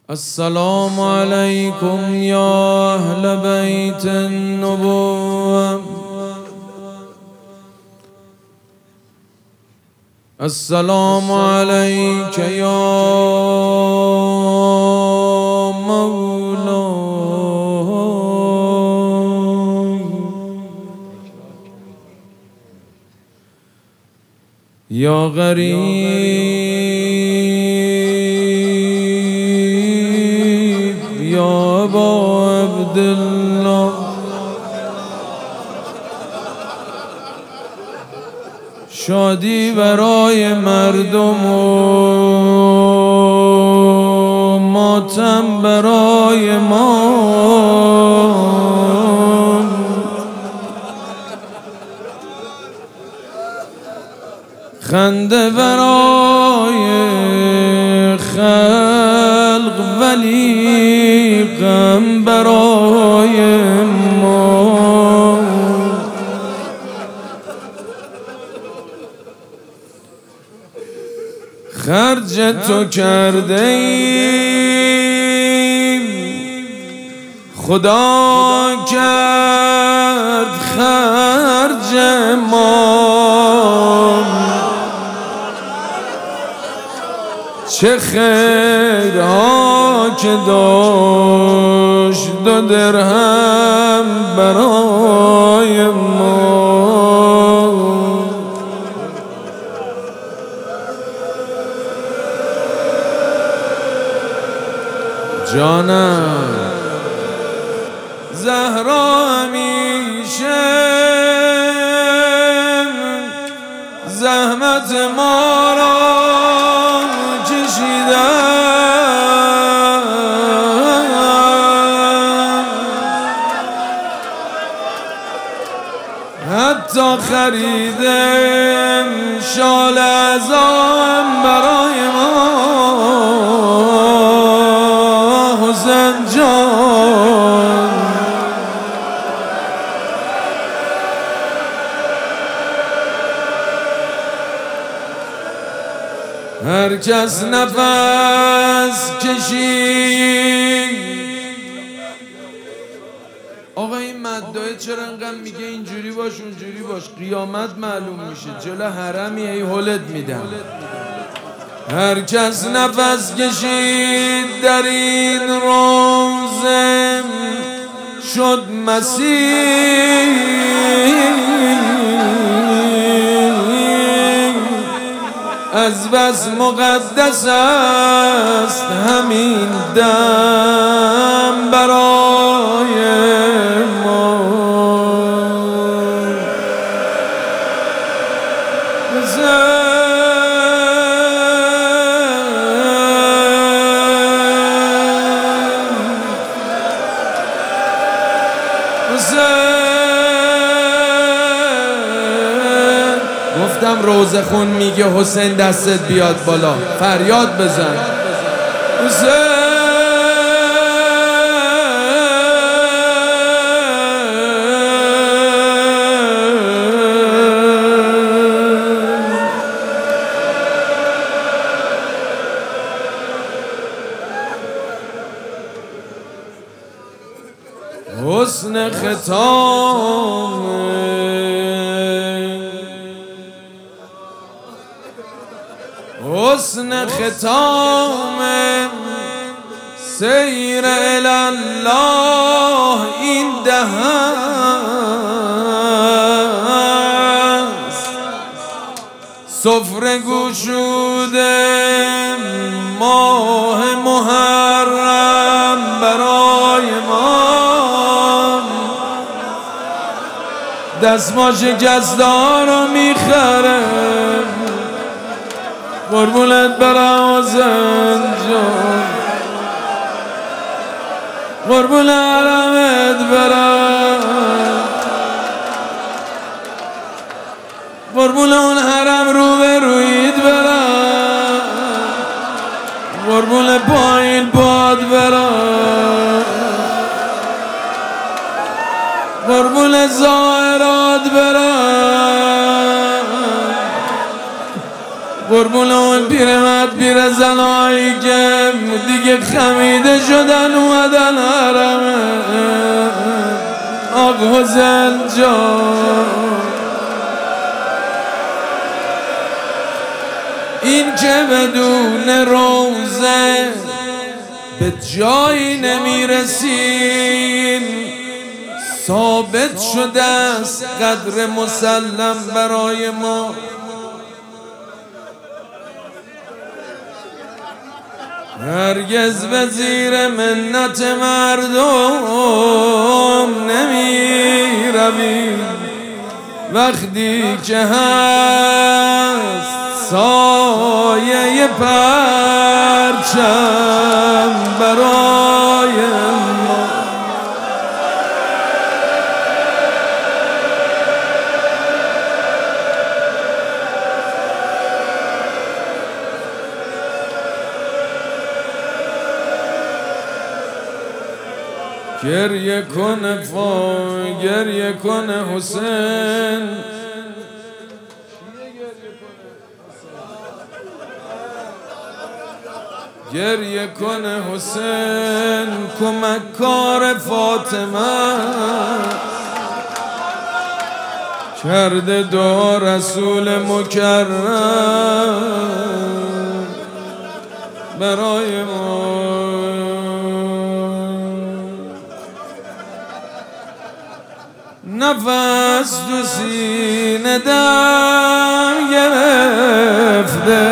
السلام عليكم يا أهل بيت النبوة. السلام عليك يا مولاي يا غريب يا أبا عبد الله. شادی برای مردم و ماتم برای ما، خنده برای خلق ولی غم برای ما. خرج تو کرده ایم، خدا کرد خرج ما. چه خیرها که داشت 2 درهم برای ما. جانم زهرا همیشه زحمت ما را کشیدن، حتی خریدم شال عزام برای ما. حسین جان هر کس نفس کشید. آقا این مدعا چرا انقدر میگه اینجوری باش اونجوری باش؟ قیامت معلوم میشه، جلو حرمی ای هلت میدم. هر کس نفس کشید در این روزه شد مسیح. از بس مقدس است همین دم برای ما. گفتم روزه خون میگه حسین دستت بیاد بالا، فریاد بزن حسین. حسن ختام حسن ختام سیر الله این دهست. سفره گشوده ماه محرم برای ما. دستماش گزدار رو میخره قربونت برم حسین جان، قربون حرمت برم، قربون اون حرم رو به رویت برم، قربون پایین باد برم، قربون زائرات برم، قربون اون پیر زنایی که دیگه خمیده شدن اومدن حرمه. آق حسین جان این که بدون روزه به جایی نمیرسیم، ثابت شده است قدر مسلم برای ما. هرگز به زیر منت مردم نمی رویم وقتی که هست سایه پرچم برای ما. گریه کنه حسین، گریه کنه حسین، کمک کار فاطمه کرده دعا رسول مکرم برای ما. نفس تو سینه دم گرفته،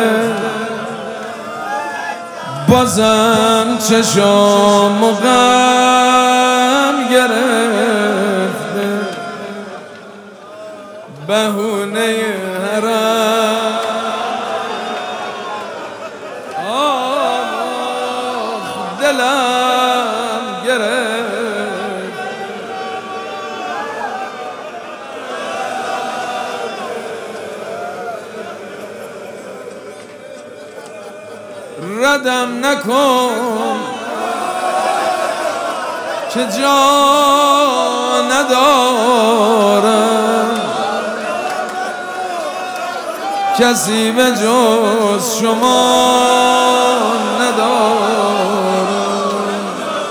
بازم چشام و غم گرفته، بهونه حرم دلم گرفت. ردم نکن که جا ندارم، کسی به جز شما ندارم،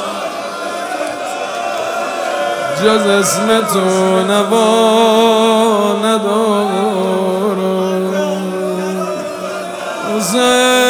جز اسم تو نوا ندارم. حسین